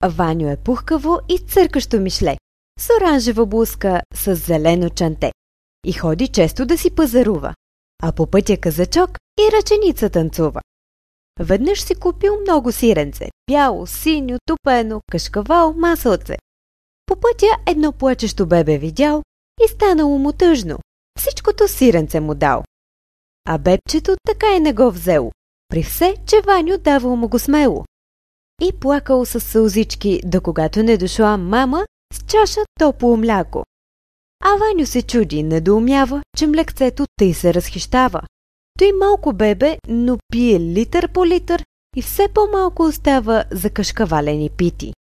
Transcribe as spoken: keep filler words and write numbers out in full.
Ваньо е пухкаво и църкащо мишле, с оранжева блузка с зелено чанте и ходи често да си пазарува, а по пътя казачок и ръченица танцува. Веднъж си купил много сиренце, бяло, синьо, топено, кашкавал, масълце. По пътя едно плачещо бебе видял и станало му тъжно. Всичкото сиренце му дал. А бебчето така и не го взело, при все, че Ваньо давал му го смело. И плакал със сълзички, до когато не дошла мама с чаша топло мляко. А Ваньо се чуди, недоумява, че млекцето тъй се разхищава. Той малко бебе, но пие литър по литър и все по-малко остава за кашкавалени пити.